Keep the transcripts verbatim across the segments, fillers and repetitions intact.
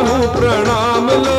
हूँ प्रणाम लो।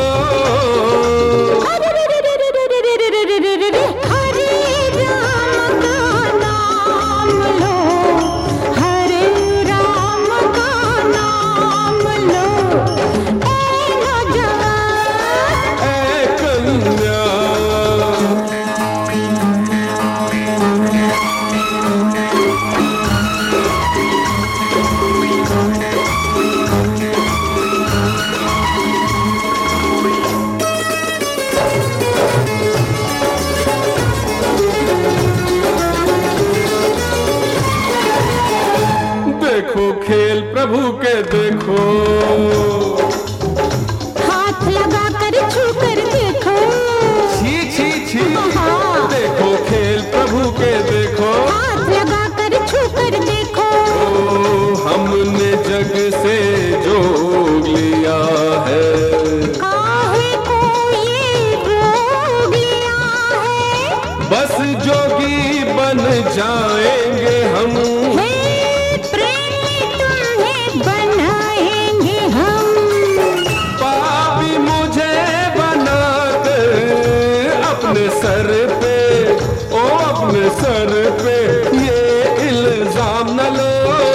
देखो खेल प्रभु के देखो, हाथ लगा कर छू कर देखो। छी छी छी। देखो खेल प्रभु के देखो, हाथ लगा कर छू कर देखो। ओ हमने जग से जोग लिया है, काहे को ये रोग लिया है। बस जोगी बन जाएंगे हम, बनाएंगे हम। पापी मुझे बनाकर अपने सर पे, ओ अपने सर पे ये इल्जाम न लो।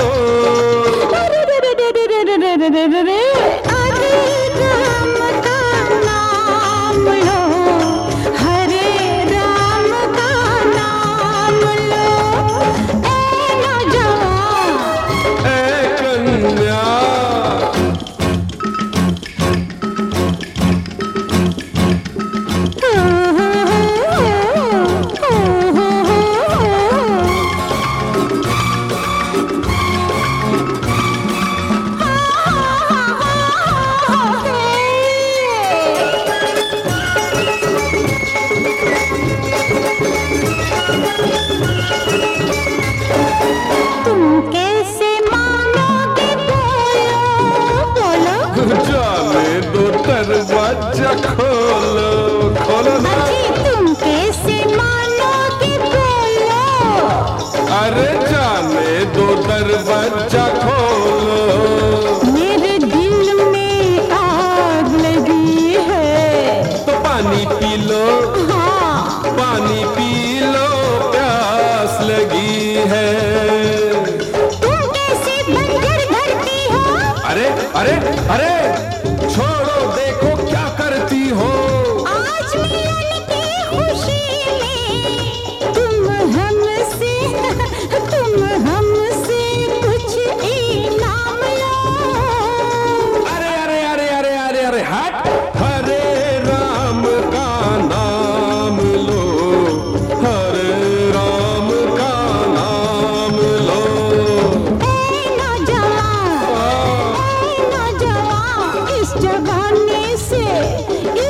अरे राम का नाम लो, हरे राम का नाम लो। ए नौजवान, ए कन्या, जाने दो दरवाजा खोलो, खोलो ना। तुम कैसे मानोगे बोलो। अरे जाने दो दरवाजा खोलो, मेरे दिल में आग लगी है। तो पानी पी लो, हाँ। पानी पी लो, प्यास लगी है। तुम कैसे बंजर धरती हो। अरे अरे अरे छोड़ो, देखो क्या करती हो। आज मिलन की खुशी में तुम हमसे तुम हमसे कुछ इनाम लो। अरे अरे अरे अरे अरे अरे हट। हरे राम का नाम लो, हरे राम का नाम लो। ए नौजवान, ए नौजवान, इस जमाने से